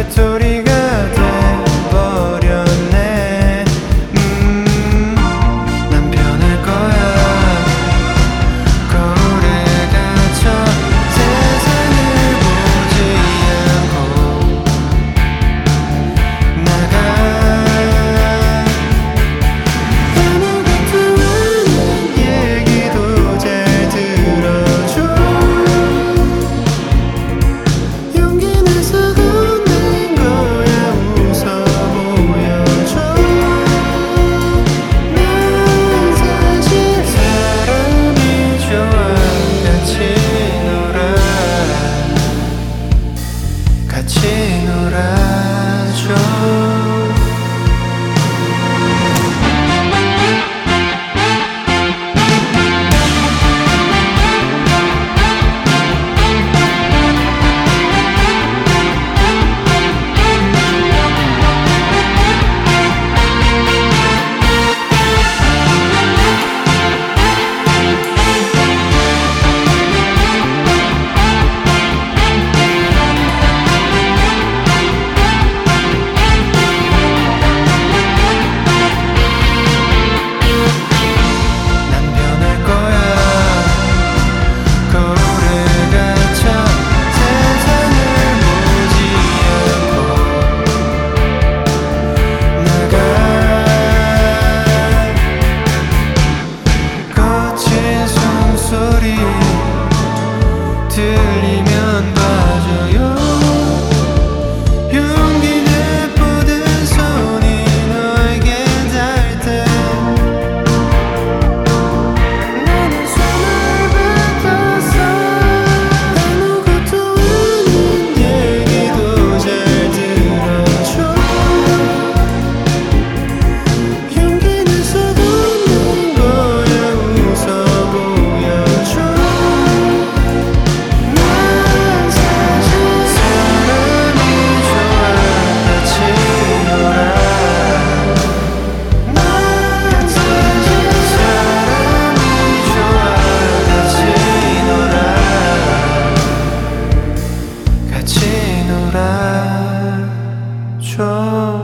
외톨이가 돼버렸네. 난 변할 거야. 거울에 갇혀 세상을 보지 않고 나가. 아무것도 아닌 얘기도 잘 들어줘. 용기 내서 건넨 거야. 웃어 보여줘. 난 사실 사람이 좋아. 같이 놀아줘. 들리면 봐줘요. 용기 내뻗은 손이 너에게 닿을 때 나는 손을 뱉었어. 아무것도 아닌 얘기도 잘 들어줘. 용기 내서 건넨 거야. 웃어 보여줘. 같이 놀아줘.